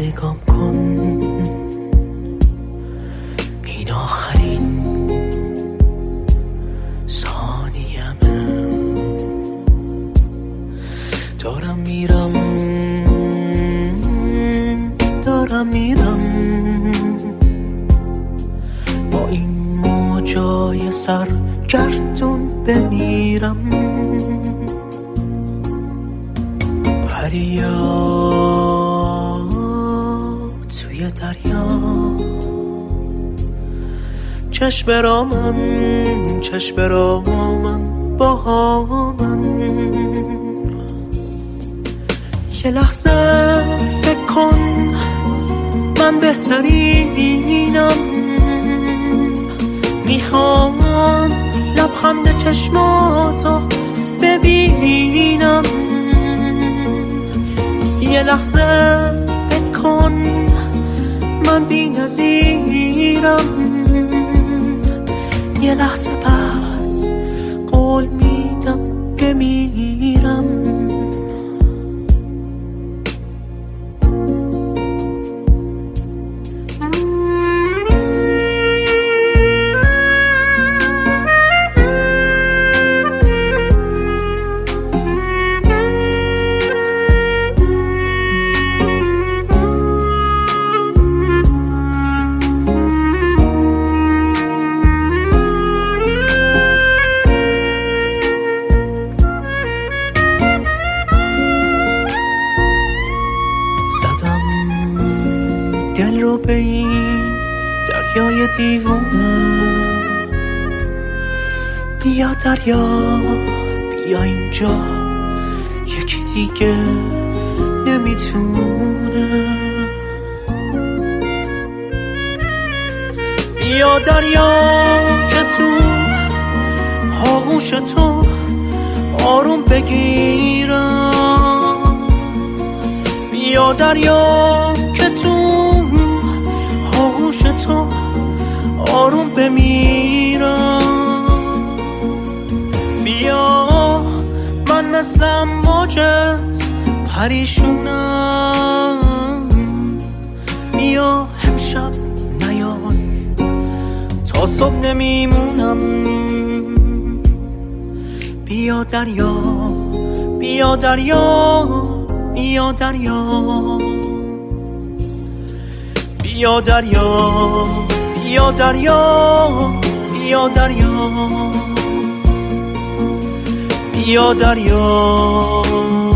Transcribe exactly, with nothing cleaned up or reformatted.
نگام کن، این آخرین ثانیه‌مه. دارم میرم دارم میرم با این موجای سرگردون بمیرم. پریا توی دریا، چشم را من چشم را من با من. یه لحظه فکر کن من بهترینم، میخوام لبخند چشماتو ببینم. یه لحظه فکر کن من بی نظیرم، یه لحظه بعد قول میدم بمیرم. دل رو به این دریای دیوونه، بیا دریا بیا اینجا، یکی دیگه نمیتونه. بیا دریا که تو آغوش تو آروم بگیرم. بیا دریا که تو آغوش تو آروم بمیرم. بیا من مثل موجت پریشونم، بیا امشب نیای تا صبح نمیمونم. بیا دریا بیا دریا بیا دریا بیا دریا بیا دریا بیا دریا بیا دریا.